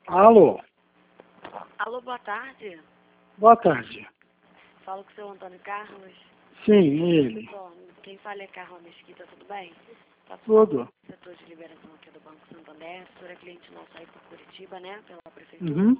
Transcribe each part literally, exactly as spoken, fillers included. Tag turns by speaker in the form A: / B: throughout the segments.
A: Alô?
B: Alô, boa tarde.
A: Boa tarde.
B: Falo com o seu Antônio Carlos.
A: Sim, ele.
B: Bom, quem fala é Carla Mesquita, tudo bem? Tá
A: Tudo.
B: setor de liberação aqui do Banco Santander. A senhora é cliente nossa aí por Curitiba, né? Pela prefeitura.
A: Uhum.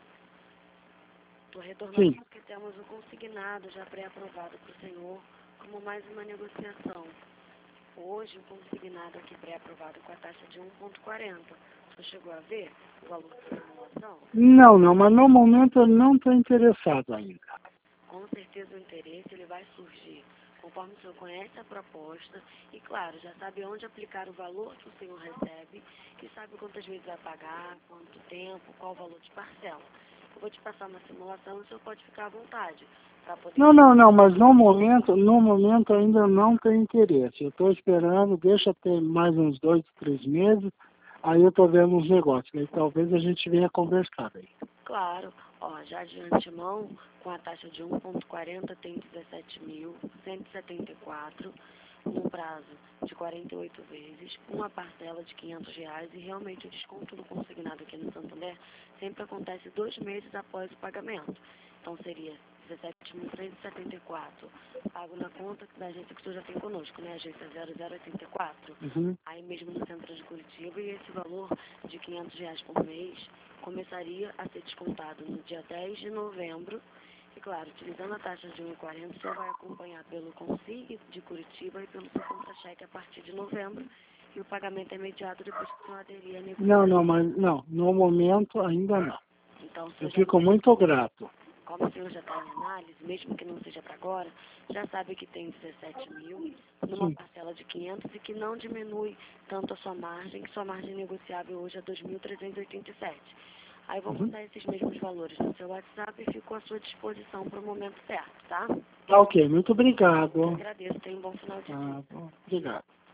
B: Estou retornando
A: Sim.
B: porque temos um consignado já pré-aprovado para o senhor como mais uma negociação. Hoje, o consignado aqui pré-aprovado com a taxa de um vírgula quarenta. Você chegou a ver o valor da simulação?
A: Não, não, mas no momento eu não estou interessado ainda.
B: Com certeza o interesse ele vai surgir conforme o senhor conhece a proposta e, claro, já sabe onde aplicar o valor que o senhor recebe e sabe quantas vezes vai pagar, quanto tempo, qual o valor de parcela. Eu vou te passar uma simulação e o senhor pode ficar à vontade para poder...
A: Não, não, não, mas no momento, no momento ainda não tenho interesse. Eu estou esperando, deixa ter mais uns dois, três meses, aí eu estou vendo uns negócios. Aí talvez a gente venha conversar aí.
B: Claro, ó, já de antemão, com a taxa de um vírgula quarenta tem dezessete mil cento e setenta e quatro, um prazo de quarenta e oito vezes, uma parcela de quinhentos reais e realmente o desconto do consignado aqui no Santander sempre acontece dois meses após o pagamento. Então seria dezessete mil trezentos e setenta e quatro, pago na conta da agência que o senhor já tem conosco, né? Agência zero zero oitenta e quatro,
A: Uhum.
B: aí mesmo no centro de Curitiba, e esse valor de quinhentos reais por mês começaria a ser descontado no dia dez de novembro. E claro, utilizando a taxa de um vírgula quarenta, o senhor vai acompanhar pelo Consig de Curitiba e pelo seu contra-cheque a partir de novembro. E o pagamento é imediato depois que o senhor aderir à negociação.
A: Não, não, mas não, no momento ainda não.
B: Então, o senhor
A: Eu
B: já
A: fico muito grato.
B: Como o senhor já está em análise, mesmo que não seja para agora, já sabe que tem dezessete mil numa
A: Sim.
B: parcela de quinhentos e que não diminui tanto a sua margem, que sua margem negociável hoje é dois mil trezentos e oitenta e sete. Aí vou
A: Uhum.
B: mandar esses mesmos valores no seu WhatsApp e fico à sua disposição para o momento certo, tá?
A: Tá ok, muito
B: Eu
A: obrigado.
B: agradeço, tenha um bom final de dia.
A: Ah, bom, obrigado.